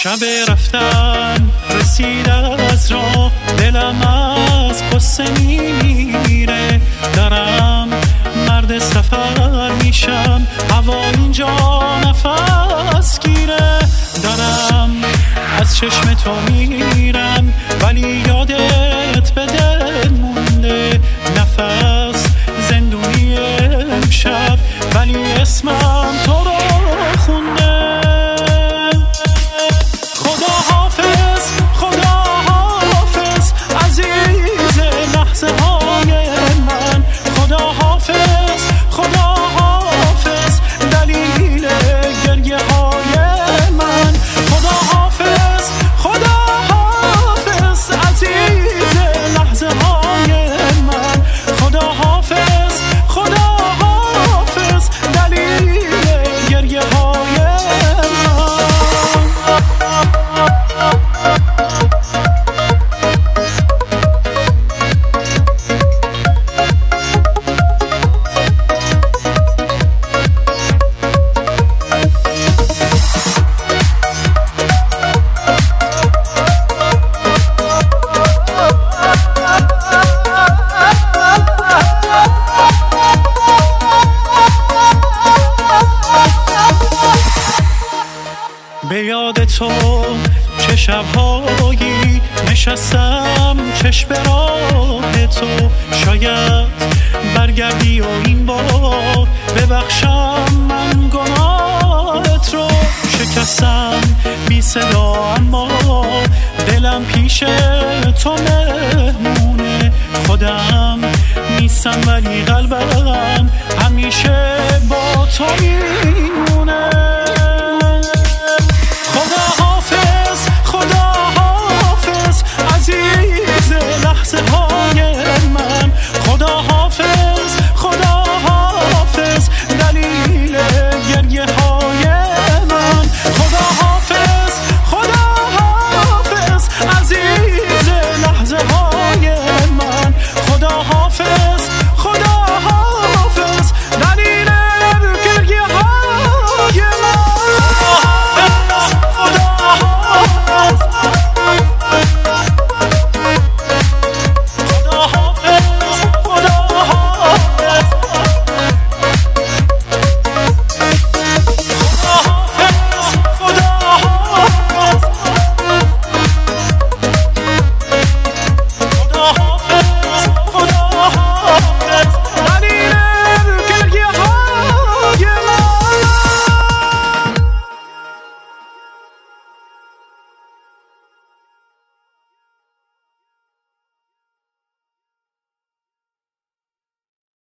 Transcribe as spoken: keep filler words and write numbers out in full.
شب رفتن رسید از راه، دلم از قصه میمیره. دارم مرد سفر میشم، هوا اینجا نفس گیره. دارم از چشم تو میرم ولی یادت به دل مونده. نفس زندونی امشب ولی اسمم تو رو خونده. به یاد تو چه شب‌هایی نشستم چشم به راه تو. شاید برگردی و این بار ببخشم من گناهت رو. شکستم بی صدا اما دلم پیش تو مهمونه. خودم نیستم ولی قلبم همیشه با تو میمونه.